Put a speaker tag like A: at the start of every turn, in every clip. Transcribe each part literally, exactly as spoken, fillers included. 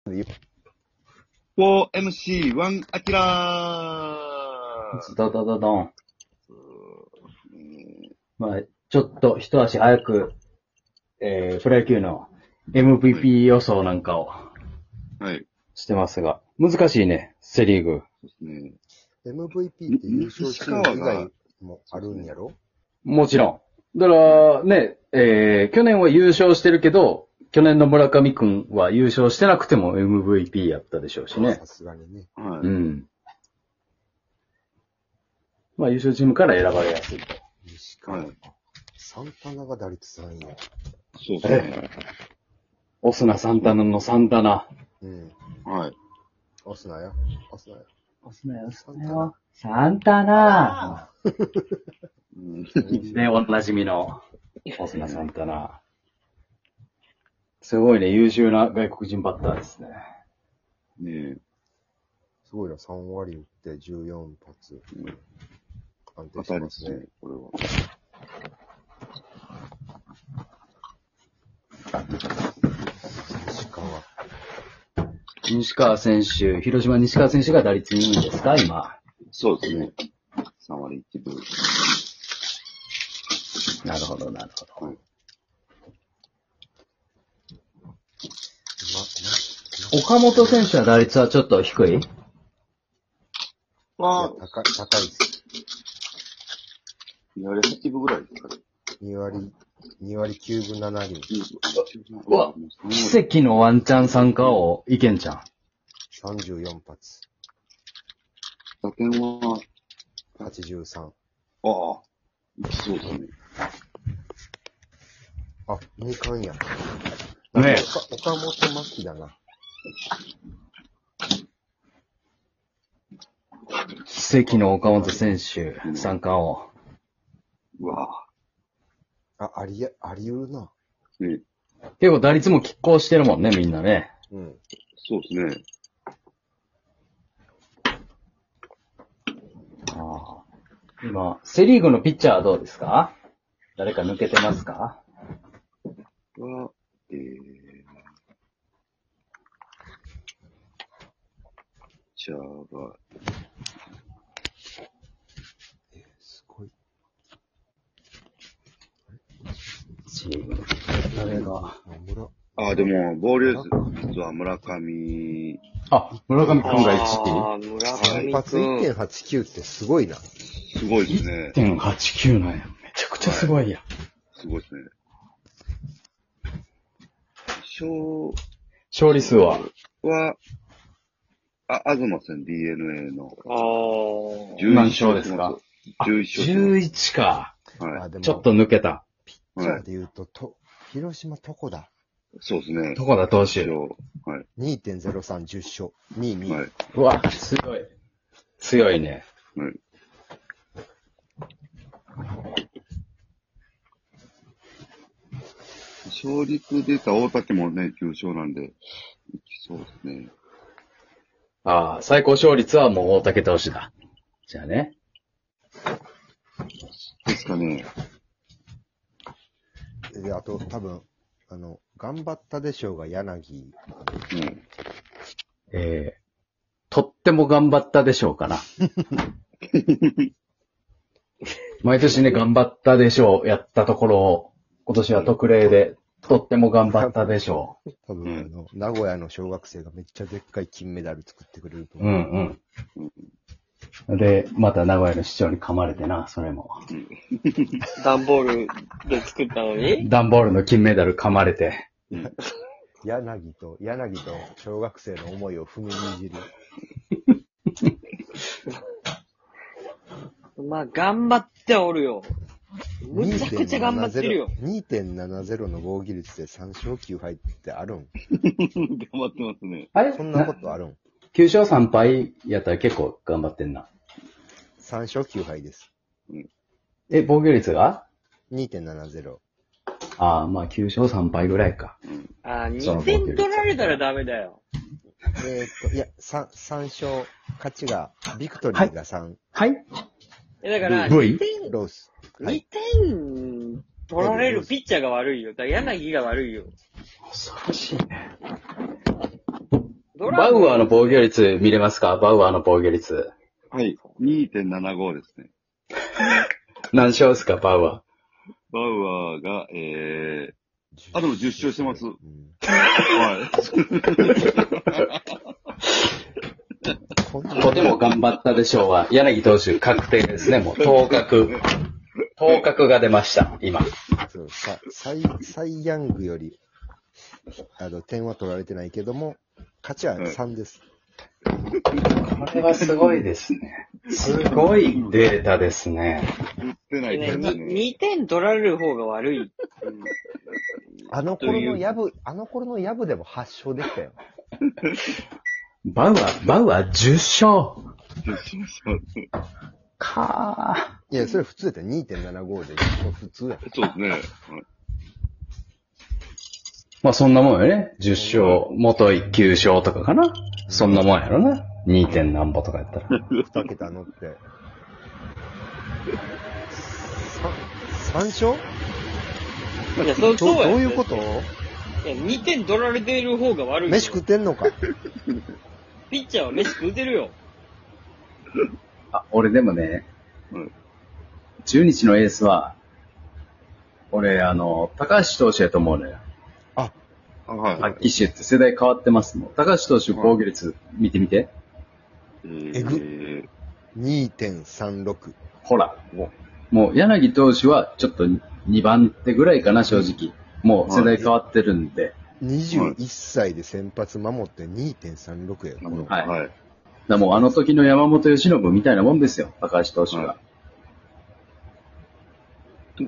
A: フォーエムシーワン アキラー
B: ドドドドン。まあ、ちょっと一足早く、えー、プロ野球の エムブイピー 予想なんかを、
A: はい。
B: してますが、難しいね、セリーグ。
A: そうですね。
C: エムブイピー って優勝チーム以外もあるんやろ？
B: もちろん。だからね、えー、去年は優勝してるけど、去年の村上くんは優勝してなくても エムブイピー やったでしょうしね。
C: さすがにね。
A: はい。
B: うん。まあ優勝チームから選ばれやすいと。
C: 西川。サンタナが打率さんいや。
A: そうですね。
B: オスナ・サンタナのサンタナ。
C: うん。
A: はい。
C: オスナや。オスナや。
B: オスナよ、オスナよ。サンタナで、おなじみのオスナ・サンタナ。すごいね、優秀な外国人バッターですね。
A: ねえ。
C: すごいな、さん割打ってじゅうよん発。
A: うん、
C: 安定してますね。
A: これは。
C: 西川。
B: 西川選手、広島西川選手が打率にいんですか、今。
A: そうですね。さん割いちぶ。
B: なるほど、なるほど。はい、岡本選手は打率はちょっと低い？
C: ああ。高い、高いです。
A: に割はちぶぐらいですかね。
C: に割、に割きゅうぶなな厘。
B: うわ、奇跡のワンチャン参加をいけんちゃん。
C: さんじゅうよん発。
A: 打点は
C: はちじゅうさん。
A: ああ。そうですね。
C: あ、に冠や。
B: ねえ。
C: 岡本真希だな。
B: 奇跡の岡本選手、参加を。
A: うわ
C: あ、ありえ、あり得るな。
A: ね、
B: 結構打率も拮抗してるもんね、みんなね。
C: うん。
A: そうですね。
B: ああ。今、セリーグのピッチャーはどうですか？誰か抜けてますか？
A: は、えー、じゃあが、
C: え、すごい。
B: セリーグのピッチャー誰が。
A: あ、でも、防御率実は村上。
B: あ、村上くんがいちい。
D: ああ、村上くん。
C: 一発 いってんはちきゅう ってすごいな。
A: すごいですね。
B: いってんはちきゅう なんや。めちゃくちゃすごいや。はい、
A: すごいですね。勝、
B: 勝利数は
A: は、あ、東さん ディーエヌエー の。
D: ああ。
A: じゅういち
B: 何勝ですか？
A: じゅういち勝。
B: じゅういちか。
A: はい。
B: ちょっと抜けた。
C: ピッチャーで言うと、と、広島床田。
A: そうですね。
B: 床田投手。
A: はい。
C: にてんゼロさん、じゅっ勝。にい、にい。
B: はい。うわ、強い。強いね。
A: はい。勝率で言ったら大竹もね、きゅう勝なんで、いきそうですね。
B: ああ、最高勝率はもう大竹投手だ。じゃあね。
A: ですかね。
C: で、あと、多分、あの、頑張ったでしょうが柳。
A: うん。
B: えー、とっても頑張ったでしょうかな。毎年ね、頑張ったでしょうやったところを、今年は特例で、とっても頑張ったでしょう。
C: 多分、あの、名古屋の小学生がめっちゃでっかい金メダル作ってくれると
B: う
C: 思う。
B: んうん。で、また名古屋の市長に噛まれてな、それも。
D: 段ボールで作ったのに
B: 段ボールの金メダル噛まれて。
C: 柳と、柳と小学生の思いを踏みにじる。
D: まあ、頑張っておるよ。むちゃくちゃ頑張ってるよ。
C: にてんななゼロ の防御率でさん勝きゅう敗ってあるん？
A: 頑張ってますね。
B: あれ
C: そんなことあるん？
B: きゅう勝さん敗やったら結構頑張ってんな。
C: さん勝きゅう敗です。
A: うん、
B: え、防御率が
C: にてんななゼロ。
B: ああ、まあきゅう勝さん敗ぐらいか。
D: うん、ああ、にてん取られたらダメだよ。
C: えーっと、いや、さん、三勝、勝ちが、ビクトリーがさん。
B: はい、はい、
D: え、だから、
B: V？
D: にてん、
C: ロース。
D: はい、にてん取られるピッチャーが悪いよ。だから柳が悪いよ。
B: 恐ろしいね。 バウアーの防御率見れますか？バウアーの防御率。
A: はい。にてんななご ですね。
B: 何勝ですか、バウアー。
A: バウアーが、えー、あ、でもじゅっ勝してます。うん、
B: はい。とても頑張ったでしょうは、柳投手確定ですね、もう、当確。当確が出ました、今。
C: そう、サイ、サイヤングより、あの、点は取られてないけども、勝ちはさんです。
B: これはすごいですね。すごいデータですね。
A: 言ってないですね。
D: にてん取られる方が悪い。
C: あの頃のヤブ、あの頃のヤブでもはち勝でしたよ。
B: バウアー、バウアーじゅっ勝。
A: じゅっ勝。
B: か
C: ー。いや、それ普通だったよ。にてんななご で普通や。
A: そうですね。はい、
B: まあそんなもんよね。じゅっ勝、元いきゅう勝とかかな。そんなもんやろな。に. 点何歩とかやったら。
C: に桁乗って。さん勝
D: いや、そう、そうや。
C: どういうこと？い
D: や、にてん取られている方が悪い。
C: 飯食ってんのか。
D: ピッチャーは飯食うてるよ。
B: あ、俺でもね、うん、中日のエースは、俺、あの、高橋投手やと思うのよ。
C: あ、
A: はい。
B: 発揮手って世代変わってますもん。高橋投手防御率見てみて。
C: えぐ。にてんさんろく。
B: ほら、もう、もう柳投手はちょっとにばん手ぐらいかな、正直。もう世代変わってるんで。
C: にじゅういっさいで先発守って にてんさんろく や。この
B: はい。はい。だもうあの時の山本由伸みたいなもんですよ、高橋投手が。はい、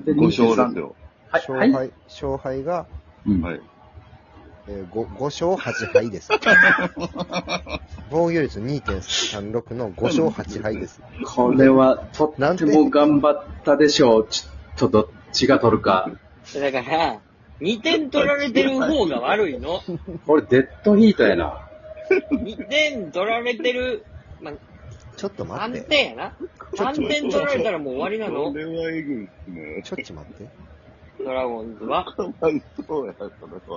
A: ご勝ですよ。
C: はい。勝敗、はい、勝敗が、
B: うん、はい。
C: えー、ご, ご勝はち敗です。防御率 にてんさんろく のご勝はち敗です。
B: これはとっても頑張ったでしょう。ちょっとどっちが取るか。
D: だから、にてん取られてる方が悪いの。
B: これデッドヒートやな。
D: にてん取られてる、まあ、
C: ちょっと待って。
D: さんてんやな。さんてん取られたらもう終わりなの。
A: これはえぐいっすね。
C: ちょっと待って。
D: ドラゴンズは。
A: そうや、それは。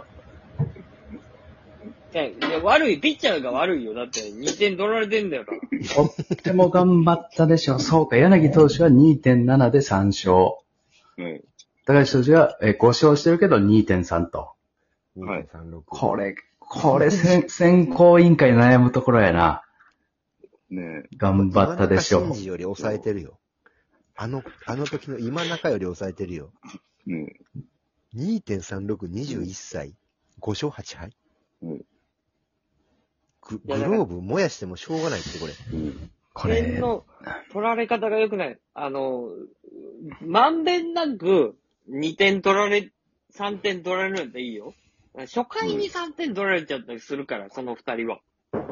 D: いや、いや悪い、ピッチャーが悪いよ。だってにてん取られてんだよな。
B: とっても頑張ったでしょう。そうか、柳投手は にてんなな でさん勝。
A: うん。
B: 高橋投手はご勝してるけど にてんさん と。
C: はい。
B: これ、これ選考委員会悩むところやな。
A: ねえ。
B: 頑張ったでしょう。
C: 今中新司より抑えてるよ。あの、あの時の今中より抑えてるよ。
A: ねえ。
C: にてんさんろく、にじゅういっさい。ご勝はち敗。うん。グ, グローブ燃やしてもしょうがないってこれ。
D: うん。これ。点の取られ方が良くない。あの、まんべんなくにてん取られ、さんてん取られるんでいいよ。初回にさんてん取られちゃったりするから、うん、その二人は。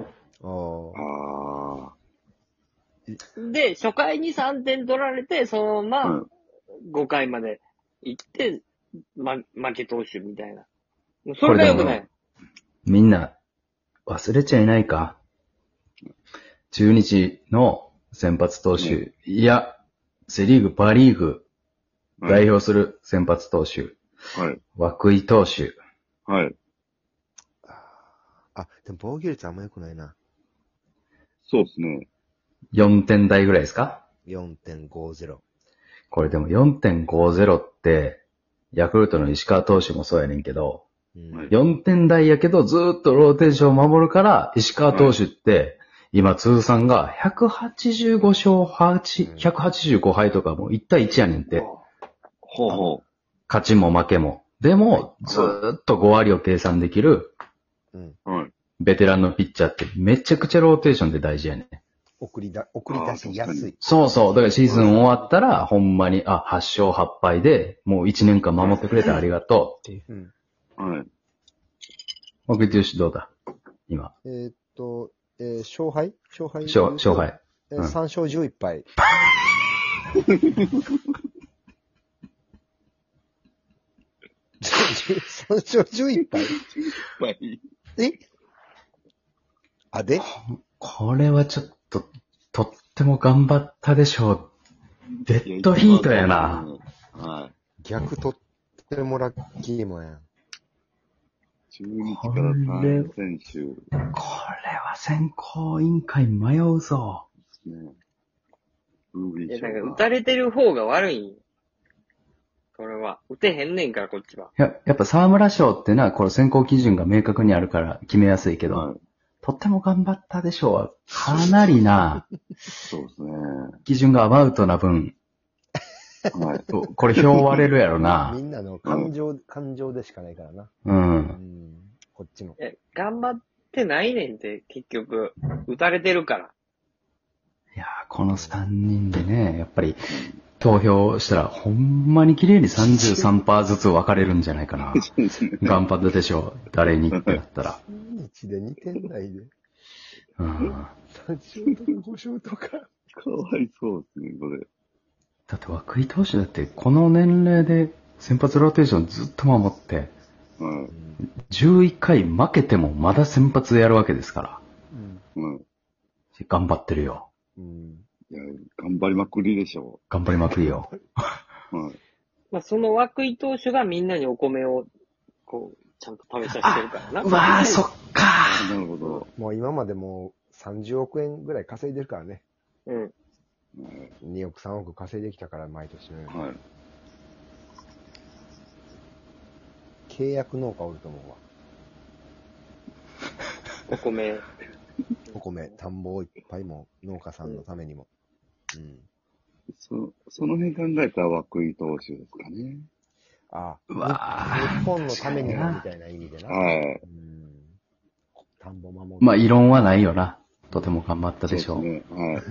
A: ああ。
D: で、初回にさんてん取られて、そのままごかいまで行って、ま、負け投手みたいな。それが良くない。
B: みんな、忘れちゃいないか。中日の先発投手、うん、いや、セリーグ、パリーグ、代表する先発投手、
A: はい。
B: 涌井投手。
A: はい。
C: あ、でも防御率あんま良くないな。
A: そうですね。
B: よんてん台ぐらいですか ?
C: よんてんごゼロ。
B: これでも よんてんごゼロ って、ヤクルトの石川投手もそうやねんけど、うん、よんてん台やけどずーっとローテーションを守るから、石川投手って、はい、今通算がひゃくはちじゅうご勝ひゃくはちじゅうご敗とかもういち対いちやねんって。
A: ほうほう。
B: 勝ちも負けも。でも、ずーっとご割を計算できる、
C: うん、
B: ベテランのピッチャーってめちゃくちゃローテーションで大事やねん。
C: 送りだ、送り出しやすい。
B: そうそう。だからシーズン終わったら、ほんまに、あ、はち勝はち敗で、もういちねんかん守ってくれてありがとうっていう。
A: うん。はい。
B: 奥井投手どうだ今。
C: えー、っと、えー、勝敗勝敗
B: 勝、勝敗。
C: えーうん、さん勝じゅういち敗。さん勝じゅういち敗えあ、で
B: これはちょっと、とっても頑張ったでしょう。デッドヒートやな。
A: はい。
C: 逆取ってもラッキーもやん。
A: 中日からさん選手。
B: こ選考委員会迷うぞ。
A: ね。ウービー
D: いや、
A: 賞が
D: だから打たれてる方が悪いんよ。これは。打てへんねんから、こっちは。
B: や、やっぱ沢村賞ってな、この選考基準が明確にあるから決めやすいけど、
A: はい。
B: とっても頑張ったでしょうは、かなりな、
A: そうですね。
B: 基準がアバウトな分、
A: はい。
B: これ票割れるやろな
C: み。んなの感情、感情でしかないからな。
B: う。
C: うんん。こっちの。
D: え、頑張ってないねんって、結局。打たれてるから。
B: いやー、このさんにんでね、やっぱり、投票したら、ほんまに綺麗に さんじゅうさんパーセント ずつ分かれるんじゃないかな。頑張ったでしょう。誰にってなったら。
C: いちでにてん台で。
B: うん。
C: さん勝とかご勝とか。
A: かわいそうですね、これ。
B: だって涌井投手だって、この年齢で先発ローテーションずっと守って、
A: はい。
B: じゅういっかい負けてもまだ先発やるわけですから。
C: うん。
A: はい。
B: 頑張ってるよ。
C: うん。
A: いや、頑張りまくりでしょ
B: 頑張りまくりよ。
A: う。はい。
D: まあ、その涌井投手がみんなにお米を、こう、ちゃんと食べさせてるからな。
B: うわー、そっか
A: なるほど。
C: もう今までもうさんじゅうおくえんぐらい稼いでるからね。
D: うん。
A: はい。
C: におくさんおく稼いできたから毎年のように。
A: はい。
C: 契約農家おると思うわ。
D: お米。
C: お米、田んぼをいっぱいも農家さんのためにも。うん。
A: そ、その辺考えたら涌井投手ですかね。
C: あ
B: うわ
C: あ、
B: ー
C: 日本のためにもみたいな意味でな。
A: はい。
C: うん。田んぼ守る。
B: まあ、異論はないよな。とても頑張ったでしょう。
A: そうですね。はい。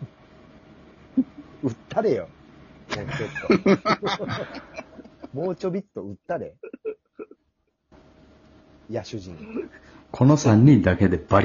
C: 売ったれよ。もうちょっと。もうちょびっと売ったれ。野手陣。
B: このさんにんだけでバリ